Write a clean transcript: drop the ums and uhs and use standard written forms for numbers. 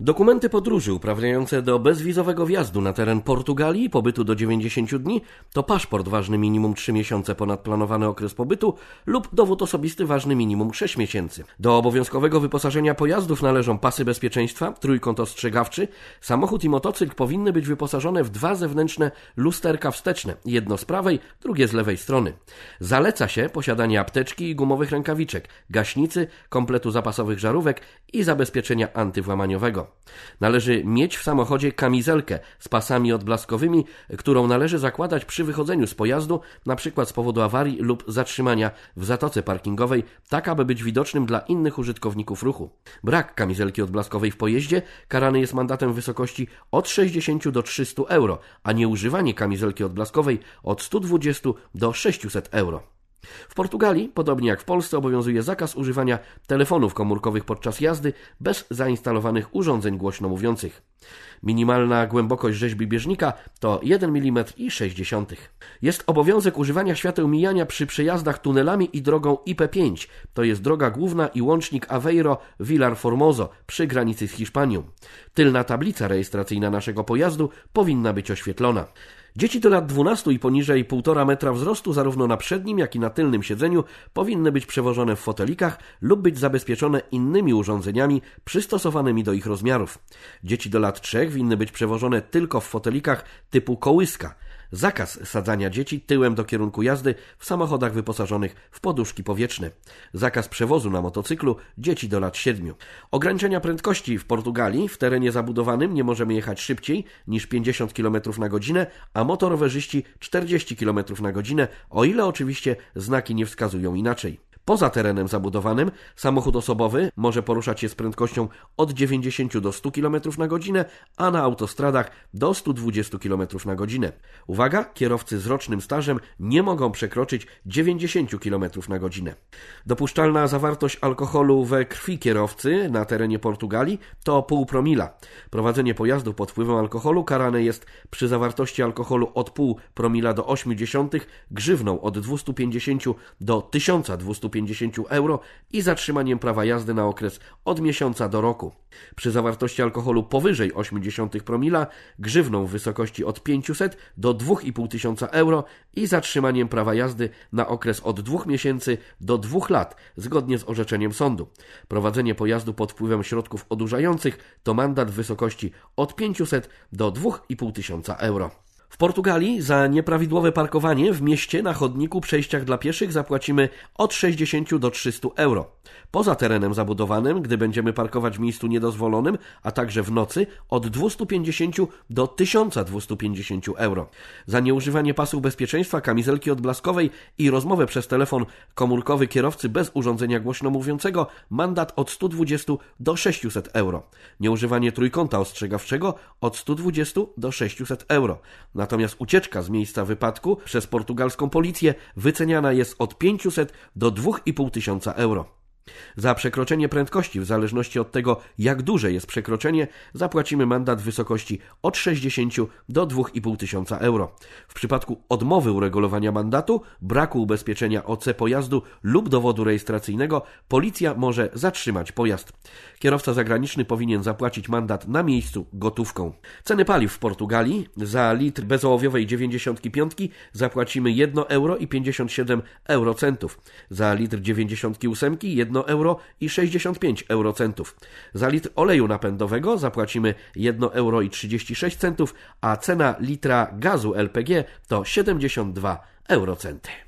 Dokumenty podróży uprawniające do bezwizowego wjazdu na teren Portugalii, pobytu do 90 dni, to paszport ważny minimum 3 miesiące ponad planowany okres pobytu lub dowód osobisty ważny minimum 6 miesięcy. Do obowiązkowego wyposażenia pojazdów należą pasy bezpieczeństwa, trójkąt ostrzegawczy, samochód i motocykl powinny być wyposażone w 2 zewnętrzne lusterka wsteczne, jedno z prawej, drugie z lewej strony. Zaleca się posiadanie apteczki i gumowych rękawiczek, gaśnicy, kompletu zapasowych żarówek i zabezpieczenia antywłamaniowego. Należy mieć w samochodzie kamizelkę z pasami odblaskowymi, którą należy zakładać przy wychodzeniu z pojazdu, np. z powodu awarii lub zatrzymania w zatoce parkingowej, tak aby być widocznym dla innych użytkowników ruchu. Brak kamizelki odblaskowej w pojeździe karany jest mandatem w wysokości od 60 do 300 euro, a nieużywanie kamizelki odblaskowej od 120 do 600 euro. W Portugalii, podobnie jak w Polsce, obowiązuje zakaz używania telefonów komórkowych podczas jazdy bez zainstalowanych urządzeń głośno mówiących. Minimalna głębokość rzeźby bieżnika to 1,6 mm. Jest obowiązek używania świateł mijania przy przejazdach tunelami i drogą IP5, to jest droga główna i łącznik Aveiro-Vilar Formoso przy granicy z Hiszpanią. Tylna tablica rejestracyjna naszego pojazdu powinna być oświetlona. Dzieci do lat 12 i poniżej 1,5 metra wzrostu zarówno na przednim, jak i na tylnym siedzeniu powinny być przewożone w fotelikach lub być zabezpieczone innymi urządzeniami przystosowanymi do ich rozmiarów. Dzieci do lat 3 winny być przewożone tylko w fotelikach typu kołyska. Zakaz sadzania dzieci tyłem do kierunku jazdy w samochodach wyposażonych w poduszki powietrzne. Zakaz przewozu na motocyklu dzieci do lat 7. Ograniczenia prędkości w Portugalii. W terenie zabudowanym nie możemy jechać szybciej niż 50 km na godzinę, a motorowerzyści 40 km na godzinę, o ile oczywiście znaki nie wskazują inaczej. Poza terenem zabudowanym samochód osobowy może poruszać się z prędkością od 90 do 100 km na godzinę, a na autostradach do 120 km na godzinę. Uwaga, kierowcy z rocznym stażem nie mogą przekroczyć 90 km na godzinę. Dopuszczalna zawartość alkoholu we krwi kierowcy na terenie Portugalii to 0,5 promila. Prowadzenie pojazdu pod wpływem alkoholu karane jest przy zawartości alkoholu od 0,5 promila do 0,8 grzywną od 250 do 1250 euro i zatrzymaniem prawa jazdy na okres od miesiąca do roku. Przy zawartości alkoholu powyżej 0,8 promila grzywną w wysokości od 500 do 2500 euro i zatrzymaniem prawa jazdy na okres od 2 miesięcy do 2 lat zgodnie z orzeczeniem sądu. Prowadzenie pojazdu pod wpływem środków odurzających to mandat w wysokości od 500 do 2500 euro. W Portugalii za nieprawidłowe parkowanie w mieście na chodniku, przejściach dla pieszych zapłacimy od 60 do 300 euro. Poza terenem zabudowanym, gdy będziemy parkować w miejscu niedozwolonym, a także w nocy, od 250 do 1250 euro. Za nieużywanie pasów bezpieczeństwa, kamizelki odblaskowej i rozmowę przez telefon komórkowy kierowcy bez urządzenia głośno mówiącego mandat od 120 do 600 euro. Nieużywanie trójkąta ostrzegawczego od 120 do 600 euro. Natomiast ucieczka z miejsca wypadku przez portugalską policję wyceniana jest od 500 do 2500 euro. Za przekroczenie prędkości, w zależności od tego, jak duże jest przekroczenie, zapłacimy mandat w wysokości od 60 do 2500 euro. W przypadku odmowy uregulowania mandatu, braku ubezpieczenia OC pojazdu lub dowodu rejestracyjnego, policja może zatrzymać pojazd. Kierowca zagraniczny powinien zapłacić mandat na miejscu gotówką. Ceny paliw w Portugalii: za litr bezołowiowej 95 zapłacimy 1 euro i 57 eurocentów. Za litr 98 1 euro i 65 eurocentów. Za litr oleju napędowego zapłacimy 1 euro i 36 centów, a cena litra gazu LPG to 72 eurocenty.